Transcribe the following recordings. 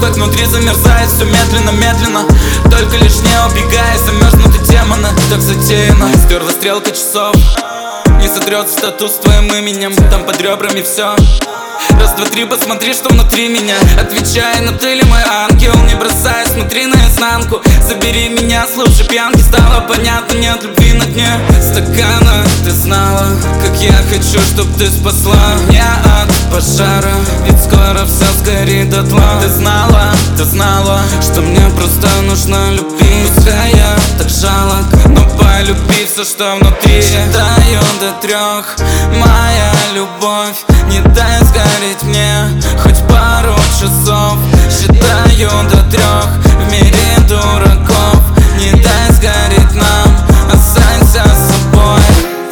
как внутри замерзает все медленно, медленно. Только лишь не убегай, замерзнуты демоны. Так затеяно, стерла стрелка часов. Не сотрется статус с твоим именем, там под ребрами все. Раз, два, три, посмотри, что внутри меня. Отвечай, ну ты ли мой ангел? Не бросай, смотри наизнанку. Забери меня с лучшей пьянки. Стало понятно, нет любви на дне стакана. Ты знала, как я хочу, чтоб ты спасла меня от пожара, ведь скоро все сгорит дотла. Ты знала, что мне просто нужно любить. Пускай я так жалок, но полюби все, что внутри. Считаю до 3, моя любовь. Не дай сгореть мне хоть пару часов. Считаю до 3, в мире дураков. Не дай сгореть нам, останься с собой.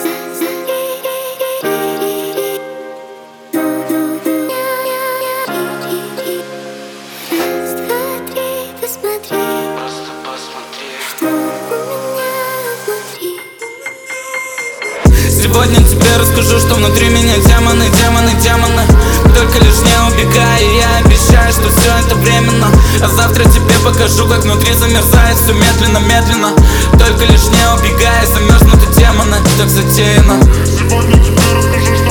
Просто посмотри, что у меня внутри. Сегодня тебе расскажу, что внутри меня демоны, демоны, демоны. Только лишь не убегай, и я обещаю, что все это временно. А завтра тебе покажу, как внутри замерзает все медленно, медленно. Только лишь не убегай, замерзнуты демоны. Так затеяно. Сегодня тебе расскажу, что